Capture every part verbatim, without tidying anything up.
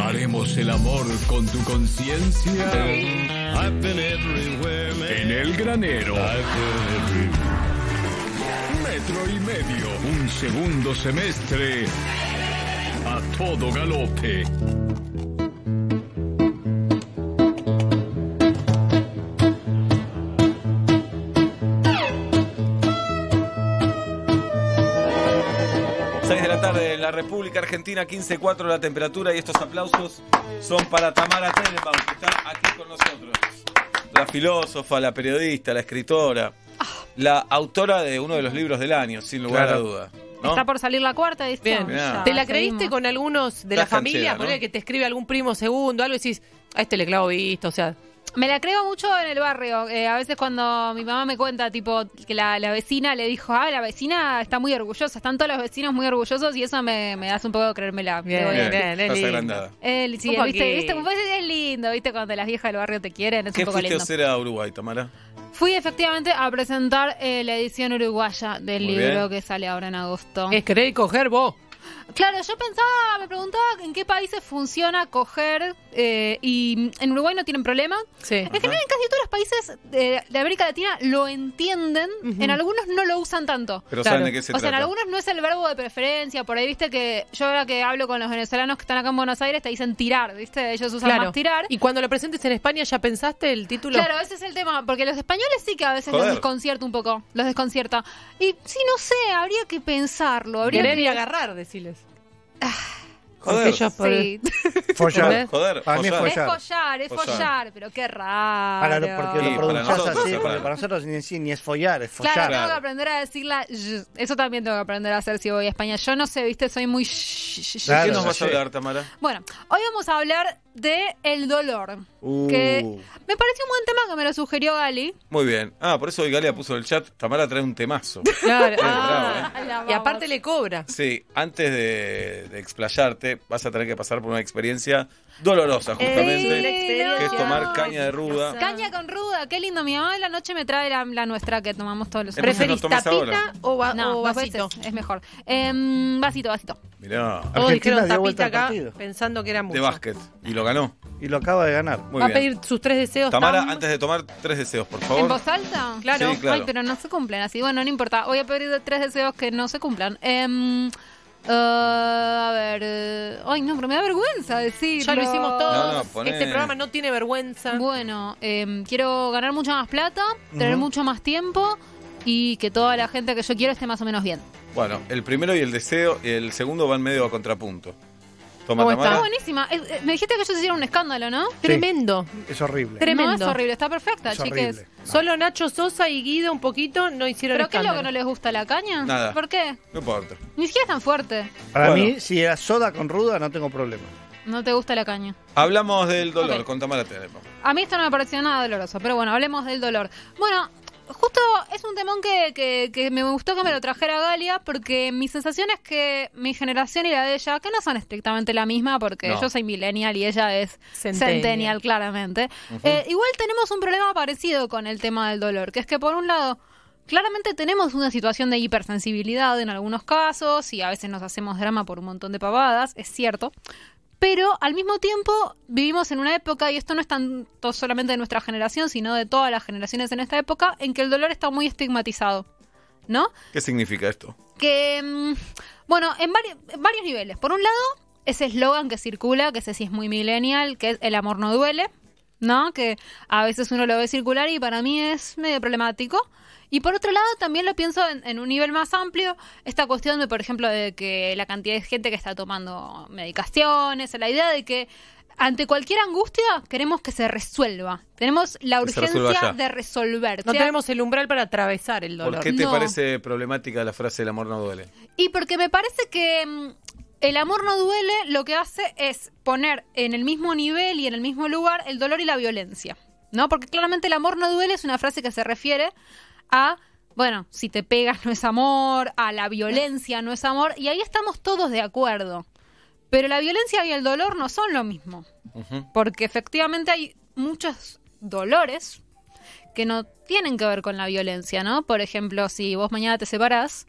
Haremos el amor con tu conciencia en el granero. Metro y medio, un segundo semestre a todo galope. seis de la tarde en la República Argentina, quince cuatro la temperatura, y estos aplausos son para Tamara Tenenbaum, que está aquí con nosotros. La filósofa, la periodista, la escritora, la autora de uno de los libros del año, sin lugar Claro. a duda, ¿no? Está por salir la cuarta edición. Bien. Ya, ¿Te la creíste seguimos. con algunos de La la familia? canchera, ¿no? Ponele que te escribe algún primo segundo, algo y decís, a este le clavo visto, o sea... Me la creo mucho en el barrio. Eh, a veces cuando mi mamá me cuenta, tipo, que la, la vecina le dijo, ah, la vecina está muy orgullosa, están todos los vecinos muy orgullosos, y eso me, me hace un poco creérmela. Bien, Debo Bien, decir. bien, es estás lindo. agrandada. Eh, sí, Un viste, poquito. viste, pues es lindo, viste, cuando las viejas del barrio te quieren, es ¿Qué un poco fuiste a lindo. hacer a Uruguay, Tamara? Fui efectivamente a presentar eh, la edición uruguaya del Muy libro bien. que sale ahora en agosto. Es querer coger vos. Claro, yo pensaba, me preguntaba en qué países funciona coger, eh, y en Uruguay no tienen problema. Sí. En general, en casi todos los países de, de América Latina lo entienden, Ujú. en algunos no lo usan tanto. Pero Claro. ¿saben de qué se O sea, en trata? algunos no es el verbo de preferencia. Por ahí, viste que yo ahora que hablo con los venezolanos que están acá en Buenos Aires, te dicen tirar, viste, ellos usan Claro. más tirar. Y cuando lo presentes en España, ¿ya pensaste el título? Claro, ese es el tema, porque los españoles sí que a veces Joder. los desconcierta un poco, los desconcierta. Y sí, no sé, habría que pensarlo, habría Querer que... y agarrar, deciles. Joder. Ellos por- Sí. Follar. Joder, Para mí es follar. Es follar. follar, es Follar. follar, pero qué raro. Para lo, porque Sí, lo para pronunciás nosotros así, es porque raro. para nosotros ni, ni, ni es follar, es follar. Claro, Claro. tengo que aprender a decir la y. Eso también tengo que aprender a hacer si voy a España. Yo no sé, viste, soy muy... Claro, ¿Qué nos vas sí. a hablar, Tamara? Bueno, hoy vamos a hablar de el dolor. Uh. Que me pareció un buen tema que me lo sugirió Gali. Muy bien. Ah, por eso hoy Galia puso en el chat, Tamara trae un temazo. Claro. Ah, Ahí la Y vamos. aparte le cobra. Sí, antes de, de explayarte, vas a tener que pasar por una experiencia dolorosa, justamente, Sí, que es no. tomar caña de ruda. Caña con ruda, qué lindo. Mi mamá de la noche me trae la, la nuestra que tomamos todos los Entonces ¿Preferís no tomes tapita ahora. o, va- No, o dos vasito? veces, es mejor. Em, vasito, vasito. Mirá, Todos dijeron Argentina dio vuelta tapita al acá partido. pensando que era mucho. de básquet. Y lo ganó. Y lo acaba de ganar. Muy Va a bien. pedir sus tres deseos. Tamara, Tam. antes de tomar, tres deseos, por ¿En favor. voz alta? Claro. Sí, claro. Ay, pero no se cumplen así. Bueno, no importa. Voy a pedir tres deseos que no se cumplan. Em, eh, a ver. eh, ay, no, pero me da vergüenza decirlo. Ya lo hicimos todos. No, no, poné- Este programa no tiene vergüenza. Bueno, em, quiero ganar mucha más plata, tener mucho más tiempo y que toda la gente que yo quiero esté más o menos bien. Bueno, el primero y el deseo, y el segundo van medio a contrapunto. Toma, ¿Cómo está? Está Tamara. buenísima. Eh, eh, me dijiste que ellos hicieron un escándalo, ¿no? Tremendo. Es horrible. Tremendo. No, es horrible. Está perfecta, Es chiques. horrible. Solo Nacho Sosa y Guido un poquito no hicieron ¿Pero qué es lo escándalo. que no les gusta? ¿La caña? Nada. ¿Por qué? No importa. Ni siquiera es tan fuerte. Para Bueno. mí, si era soda con ruda, no tengo problema. No te gusta la caña. Hablamos del dolor Ok. con Tamara Tenenbaum. A mí esto no me pareció nada doloroso, pero bueno, hablemos del dolor. Bueno, justo es un temón que, que, que me gustó que me lo trajera Galia, porque mi sensación es que mi generación y la de ella, que no son estrictamente la misma, porque No. yo soy millennial y ella es Centennial. centennial, claramente, eh, igual tenemos un problema parecido con el tema del dolor, que es que por un lado... Claramente tenemos una situación de hipersensibilidad en algunos casos y a veces nos hacemos drama por un montón de pavadas, es cierto. Pero al mismo tiempo vivimos en una época, y esto no es tanto solamente de nuestra generación, sino de todas las generaciones en esta época, en que el dolor está muy estigmatizado, ¿no? ¿Qué significa esto? Que, mm, bueno, en, vari- en varios niveles. Por un lado, ese eslogan que circula, que ese sí es muy millennial, que es el amor no duele, ¿no? Que a veces uno lo ve circular y para mí es medio problemático. Y por otro lado, también lo pienso en, en un nivel más amplio, esta cuestión de, por ejemplo, de que la cantidad de gente que está tomando medicaciones, la idea de que ante cualquier angustia queremos que se resuelva. Tenemos la Que se resuelva urgencia ya. de resolver. No sea- tenemos el umbral para atravesar el dolor. ¿Por qué te No. parece problemática la frase el amor no duele? Y porque me parece que mm, el amor no duele, lo que hace es poner en el mismo nivel y en el mismo lugar el dolor y la violencia, ¿no? Porque claramente el amor no duele es una frase que se refiere a, bueno, si te pegas no es amor, a la violencia no es amor, y ahí estamos todos de acuerdo. Pero la violencia y el dolor no son lo mismo, Ujú. porque efectivamente hay muchos dolores que no tienen que ver con la violencia, ¿no? Por ejemplo, si vos mañana te separás,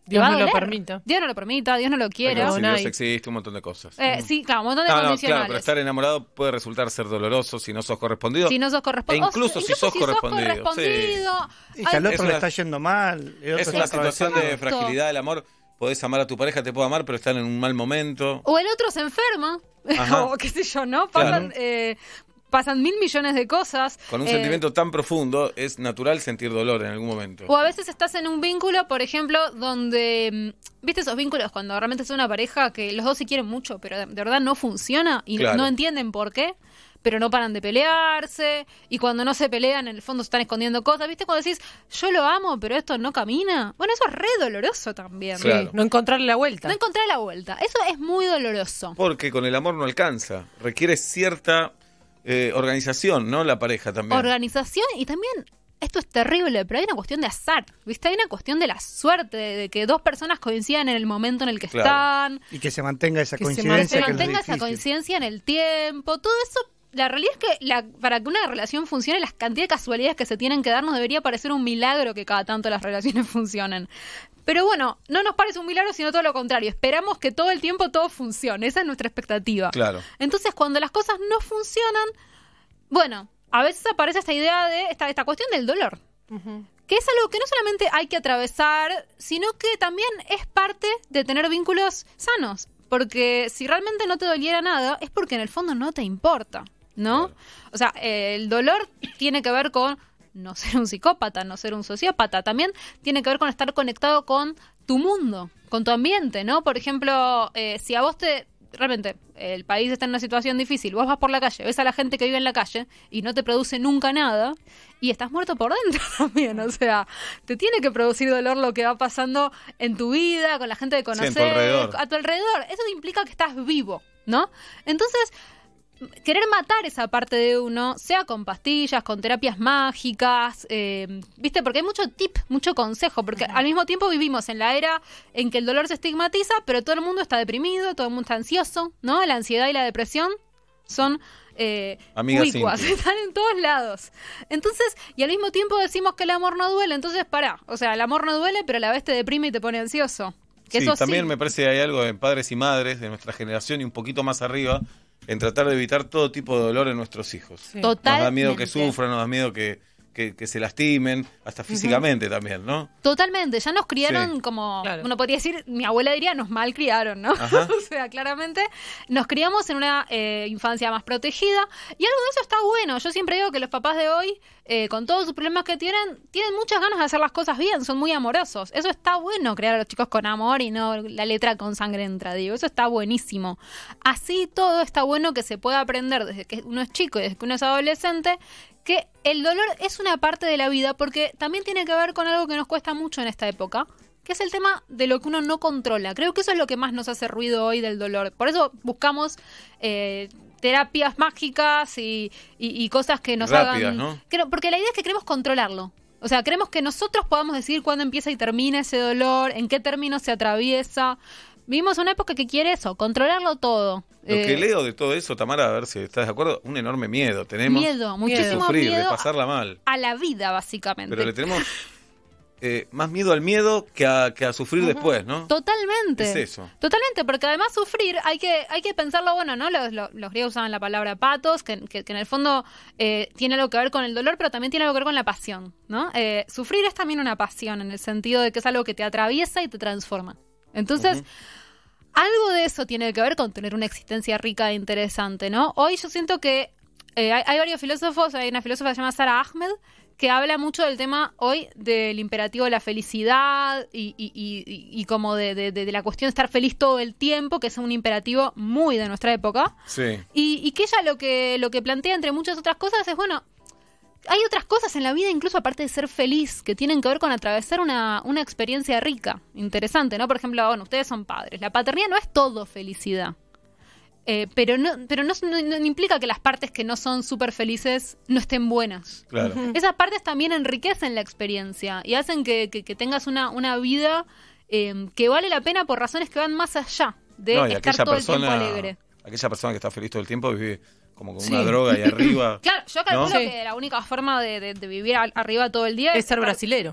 te va Dios a no lo doler. permita. Dios no lo permita, Dios no lo quiera. Si no Dios hay. existe, un montón de cosas. Eh, sí, claro, un montón de No, no, condicionales. claro, pero estar enamorado puede resultar ser doloroso si no sos correspondido. Si no sos correspondido. E incluso si sos correspondido, correspondido. Y que al Ay, otro Es le una- está yendo mal. El otro Es está una situación de atravesando. fragilidad del amor. Podés amar a tu pareja, te puede amar, pero están en un mal momento. O el otro se enferma. Ajá. O qué sé yo, ¿no? Pasan, Claro. eh, pasan mil millones de cosas. Con un Eh, sentimiento tan profundo, es natural sentir dolor en algún momento. O a veces estás en un vínculo, por ejemplo, donde, mm, ¿viste esos vínculos cuando realmente es una pareja que los dos se quieren mucho, pero de, de verdad no funciona y Claro. no entienden por qué, pero no paran de pelearse y cuando no se pelean en el fondo se están escondiendo cosas, ¿viste? Cuando decís, yo lo amo, pero esto no camina. Bueno, eso es re doloroso también. Sí, Claro. no encontrarle la vuelta. No encontrar la vuelta. Eso es muy doloroso. Porque con el amor no alcanza. Requiere cierta eh, organización, ¿no? La pareja también. Organización y también, esto es terrible, pero hay una cuestión de azar, ¿viste? Hay una cuestión de la suerte, de, de que dos personas coincidan en el momento en el que Claro. están, Y que se mantenga esa Que se coincidencia. se que es lo mantenga esa difícil. coincidencia en el tiempo, todo eso. La realidad es que la- para que una relación funcione, las cantidades de casualidades que se tienen que dar nos debería parecer un milagro que cada tanto las relaciones funcionen. Pero bueno, no nos parece un milagro, sino todo lo contrario. Esperamos que todo el tiempo todo funcione. Esa es nuestra expectativa. Claro. Entonces, cuando las cosas no funcionan, bueno, a veces aparece esta idea de esta, esta cuestión del dolor. Ujú. Que es algo que no solamente hay que atravesar, sino que también es parte de tener vínculos sanos. Porque si realmente no te doliera nada, es porque en el fondo no te importa, ¿no? Claro. O sea, eh, el dolor tiene que ver con no ser un psicópata, no ser un sociópata. También tiene que ver con estar conectado con tu mundo, con tu ambiente, ¿no? Por ejemplo, eh, si a vos te... Realmente, el país está en una situación difícil. Vos vas por la calle, ves a la gente que vive en la calle y no te produce nunca nada y estás muerto por dentro también. O sea, te tiene que producir dolor lo que va pasando en tu vida, con la gente que Sí, en conoces, tu alrededor. a tu alrededor. Eso implica que estás vivo, ¿no? Entonces, querer matar esa parte de uno, sea con pastillas, con terapias mágicas, eh, ¿viste? Porque hay mucho tip, mucho consejo, porque al mismo tiempo vivimos en la era en que el dolor se estigmatiza, pero todo el mundo está deprimido, todo el mundo está ansioso, ¿no? La ansiedad y la depresión son eh, Amigas ubicuas, íntimas. están en todos lados. Entonces, y al mismo tiempo decimos que el amor no duele, entonces pará, o sea, el amor no duele, pero a la vez te deprime y te pone ansioso. Que Sí, eso también sí. me parece que hay algo en padres y madres de nuestra generación y un poquito más arriba en tratar de evitar todo tipo de dolor en nuestros hijos. Sí. Nos da miedo que Totalmente. sufran, nos da miedo que, que, que se lastimen, hasta físicamente también, ¿no? Totalmente, ya nos criaron Sí. como, Claro. uno podría decir, mi abuela diría, nos malcriaron, ¿no? Ajá. O sea, claramente nos criamos en una eh, infancia más protegida y algo de eso está bueno. Yo siempre digo que los papás de hoy, eh, con todos sus problemas que tienen, tienen muchas ganas de hacer las cosas bien, son muy amorosos. Eso está bueno, crear a los chicos con amor y no la letra con sangre entra, digo, eso está buenísimo. Así todo está bueno que se pueda aprender desde que uno es chico y desde que uno es adolescente, que el dolor es una parte de la vida porque también tiene que ver con algo que nos cuesta mucho en esta época, que es el tema de lo que uno no controla. Creo que eso es lo que más nos hace ruido hoy del dolor. Por eso buscamos eh, terapias mágicas y, y- y cosas que nos Rápidas, hagan... ¿no? que no- porque la idea es que queremos controlarlo. O sea, queremos que nosotros podamos decidir cuándo empieza y termina ese dolor, en qué términos se atraviesa. Vivimos una época que quiere eso, controlarlo todo. Lo Eh, que leo de todo eso, Tamara, a ver si estás de acuerdo, un enorme miedo. Tenemos Miedo, de muchísimo sufrir, de miedo pasarla mal. a la vida, básicamente. Pero le tenemos eh, más miedo al miedo que a, que a sufrir después, ¿no? Totalmente. Es eso. Totalmente, porque además sufrir hay que hay que pensarlo, bueno, ¿no? Los, los, los griegos usaban la palabra patos, que, que, que en el fondo eh, tiene algo que ver con el dolor, pero también tiene algo que ver con la pasión, ¿no? Eh, sufrir es también una pasión, en el sentido de que es algo que te atraviesa y te transforma. Entonces, Ujú. algo de eso tiene que ver con tener una existencia rica e interesante, ¿no? Hoy yo siento que eh, hay, hay varios filósofos, hay una filósofa que se llama Sara Ahmed, que habla mucho del tema hoy del imperativo de la felicidad y, y, y, y como de, de, de la cuestión de estar feliz todo el tiempo, que es un imperativo muy de nuestra época. Sí. Y, y que ella lo que, lo que plantea, entre muchas otras cosas, es, bueno, hay otras cosas en la vida, incluso aparte de ser feliz, que tienen que ver con atravesar una, una experiencia rica, interesante, ¿no? Por ejemplo, bueno, ustedes son padres. La paternidad no es todo felicidad. Eh, pero no, pero no, no- no implica que las partes que no son súper felices no estén buenas. Claro. Esas partes también enriquecen la experiencia y hacen que, que- que tengas una, una vida eh, que vale la pena por razones que van más allá de No, y estar aquella todo el tiempo persona, alegre. aquella persona que está feliz todo el tiempo vive como con Sí. una droga ahí arriba. Claro, yo calculo ¿No? que la única forma de, de- de vivir al- arriba todo el día Es ser brasilero.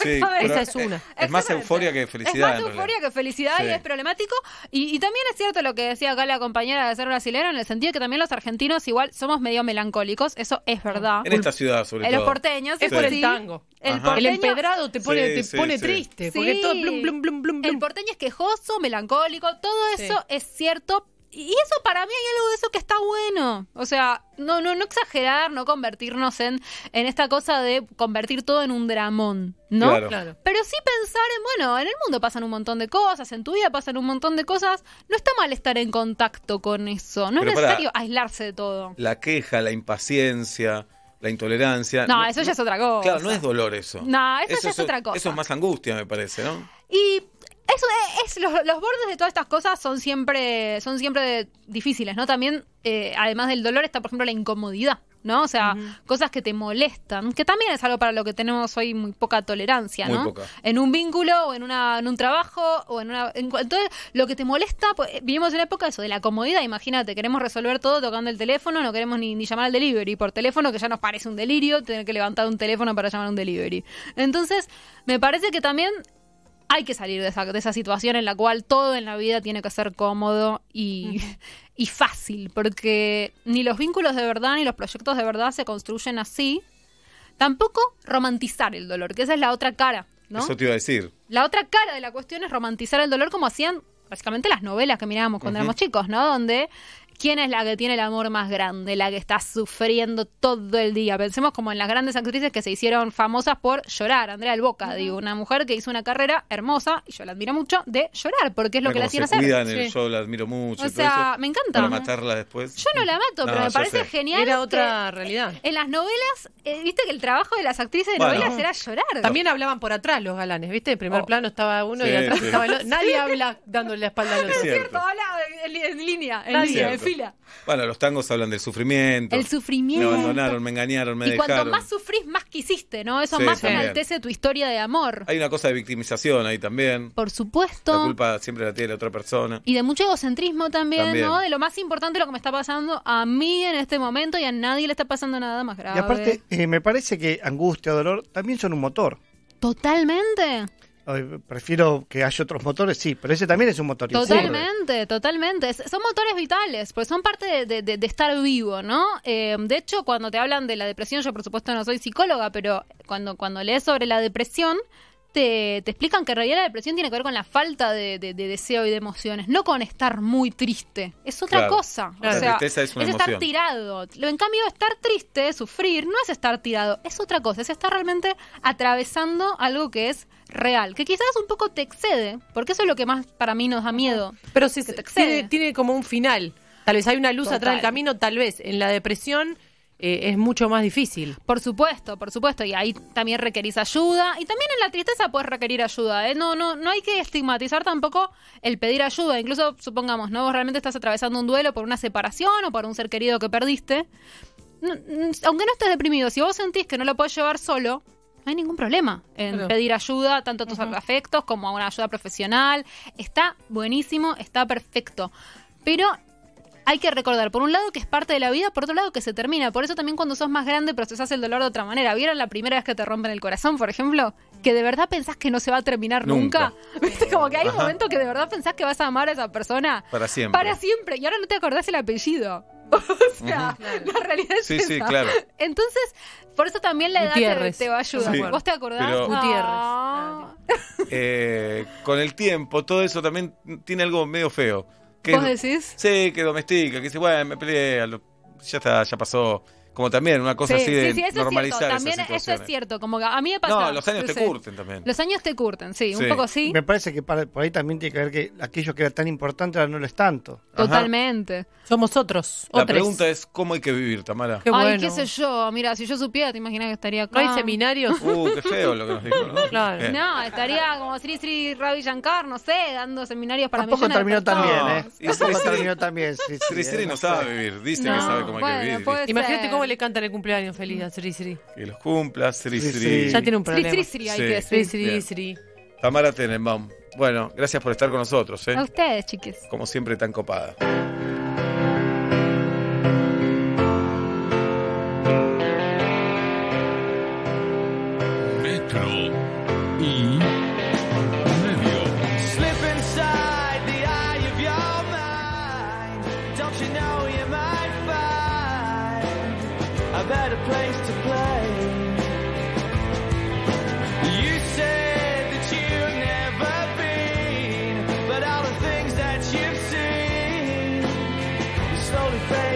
Exactamente. Esa es una. Es más Exactamente. euforia que felicidad. Es más en euforia realidad. que felicidad Sí. y es problemático. Y, y también es cierto lo que decía acá la compañera de ser brasilera, en el sentido de que también los argentinos igual somos medio melancólicos. Eso es verdad. En esta ciudad, sobre En todo. los porteños. Es eso por el sí. tango. El, Ajá. El porteño, empedrado te pone, Sí, te sí, pone sí. triste. Sí. Porque todo blum, blum, blum, blum, blum. el porteño es quejoso, melancólico, todo Sí. eso es cierto. Y eso para mí hay algo de eso que está bueno. O sea, no, no, no exagerar, no convertirnos en, en esta cosa de convertir todo en un dramón, ¿no? Claro. Claro. Pero sí pensar en, bueno, en el mundo pasan un montón de cosas, en tu vida pasan un montón de cosas. No está mal estar en contacto con eso. No Pero es pará. necesario aislarse de todo. La queja, la impaciencia, la intolerancia. No, eso ya es otra cosa. Claro, no es dolor eso. No, eso ya es otra cosa. Eso es más angustia, me parece, ¿no? Y eso es, es- los, los bordes de todas estas cosas son siempre, son siempre difíciles, ¿no? También, eh, además del dolor, está, por ejemplo, la incomodidad, ¿no? O sea, cosas que te molestan, que también es algo para lo que tenemos hoy muy poca tolerancia, Muy ¿no? poca. En un vínculo, o en, una, en un trabajo, o en una... en cu- entonces, lo que te molesta, pues, eh, vivimos en la época de eso, de la comodidad, imagínate, queremos resolver todo tocando el teléfono, no queremos ni, ni llamar al delivery por teléfono, que ya nos parece un delirio tener que levantar un teléfono para llamar a un delivery. Entonces, me parece que también hay que salir de esa, de esa situación en la cual todo en la vida tiene que ser cómodo y, y fácil, porque ni los vínculos de verdad ni los proyectos de verdad se construyen así. Tampoco romantizar el dolor, que esa es la otra cara, ¿no? Eso te iba a decir. La otra cara de la cuestión es romantizar el dolor como hacían básicamente las novelas que mirábamos cuando Ujú. éramos chicos, ¿no? Donde ¿quién es la que tiene el amor más grande? La que está sufriendo todo el día. Pensemos como en las grandes actrices que se hicieron famosas por llorar. Andrea del Boca, digo, una mujer que hizo una carrera hermosa, y yo la admiro mucho, de llorar, porque es lo Mira que la cómo hacían se hacer. cuida en el Sí. show, la admiro mucho. O y todo sea, eso, me encanta. Para matarla después. Yo no la mato, pero No, me yo parece sé. genial. Era que otra realidad. En las novelas, eh, viste que el trabajo de las actrices de Bueno. novelas era llorar. También hablaban por atrás los galanes, ¿viste? En primer Oh. plano estaba uno y Sí, atrás sí. estaba el otro. Nadie habla dándole la espalda al otro. Es Es cierto. cierto, habla en, en línea, en Nadie. línea, en Cierto. fila. Bueno, los tangos hablan del sufrimiento. El sufrimiento. Me abandonaron, me engañaron, me Y cuanto dejaron. más sufrís, más quisiste, ¿no? Eso Sí, más también. enaltece tu historia de amor. Hay una cosa de victimización ahí también. Por La supuesto. culpa siempre la tiene la otra persona. Y de mucho egocentrismo también, También. ¿no? De lo más importante, lo que me está pasando a mí en este momento, y a nadie le está pasando nada más grave. Y aparte, eh, me parece que angustia o dolor también son un motor. Totalmente. Eh, Prefiero que haya otros motores, sí, pero ese también es un motor. y ocurre. Totalmente, totalmente. Es- son motores vitales, porque son parte de, de- de- de estar vivo, ¿no? Eh, de hecho, cuando te hablan de la depresión, yo por supuesto no soy psicóloga, pero cuando, cuando lees sobre la depresión, te, te explican que en realidad la depresión tiene que ver con la falta de, de- de deseo y de emociones, no con estar muy triste. Es otra Claro. cosa. Claro. O sea, La tristeza es una estar emoción. tirado. Lo- En cambio, estar triste, sufrir, no es estar tirado, es otra cosa. Es estar realmente atravesando algo que es real, que quizás un poco te excede, porque eso es lo que más para mí nos da miedo. Pero sí, Que te excede. tiene, tiene como un final. Tal vez hay una luz Total. atrás del camino, tal vez. En la depresión eh, es mucho más difícil. Por supuesto, por supuesto, y ahí también requerís ayuda, y también en la tristeza puedes requerir ayuda, ¿eh? No, no, no hay que estigmatizar tampoco el pedir ayuda, incluso supongamos, ¿no? Vos realmente estás atravesando un duelo por una separación o por un ser querido que perdiste. No, mm, aunque no estés deprimido, si vos sentís que no lo podés llevar solo, no hay ningún problema en Claro. pedir ayuda, tanto a tus afectos como a una ayuda profesional. Está buenísimo, está perfecto. Pero hay que recordar, por un lado, que es parte de la vida, por otro lado, que se termina. Por eso también cuando sos más grande procesás el dolor de otra manera. ¿Vieron la primera vez que te rompen el corazón, por ejemplo? Que de verdad pensás que no se va a terminar nunca. Nunca. ¿Viste? Como que hay un Ajá. momento que de verdad pensás que vas a amar a esa persona. Para siempre. Para siempre. Y ahora no te acordás el apellido. O sea, la realidad es Sí, sí, esa. claro. Entonces, por eso también la edad te, Gutiérrez. te va a ayudar. Sí, ¿Vos te acordás? pero- Gutiérrez. Ah. Eh, con el tiempo, todo eso también tiene algo medio feo. Que, ¿Vos decís? Sí, que domestica, que dice, bueno, me peleé, a lo- ya está, ya pasó. Como también una cosa Sí, así de sí, sí, eso es normalizar cierto. esas También eso situaciones. es cierto. Como que a mí me pasa. No, los años yo te sé. curten también. Los años te curten, sí, un Sí. poco sí. Me parece que para- por ahí también tiene que ver que aquello que era tan importante ahora no lo es tanto. Ajá. Totalmente. Somos otros. La otros. pregunta es, ¿cómo hay que vivir, Tamara? Qué Ay, bueno. qué sé yo. Mira, si yo supiera, te imaginas que estaría acá. ¿No hay seminarios? Uh, qué feo lo que nos dijo, ¿no? Claro. Bien. No, estaría como Sri Sri Ravi Shankar, no sé, dando seminarios para Tampoco millones de terminó tan bien, personas. ¿eh? Y Tampoco Sri Sri- terminó tan bien. Sí, sí, Sri Sri eh, no sé. sabe vivir, dice No, que sabe cómo hay bueno, que vivir. puede dice. Imagínate ser. cómo le cantan el cumpleaños feliz a Sri Sri. Que los cumpla, Sri Sri Sri. Sri. Ya tiene un Sri problema. Sri Sri hay Sí. que Sri decir. Sri Bien. Sri. Tamara Tenenbaum. Bueno, gracias por estar con nosotros, ¿eh? A ustedes, chiques. Como siempre, tan copada. Metro, place to play. You said that you've never been, but all the things that you've seen slowly fade.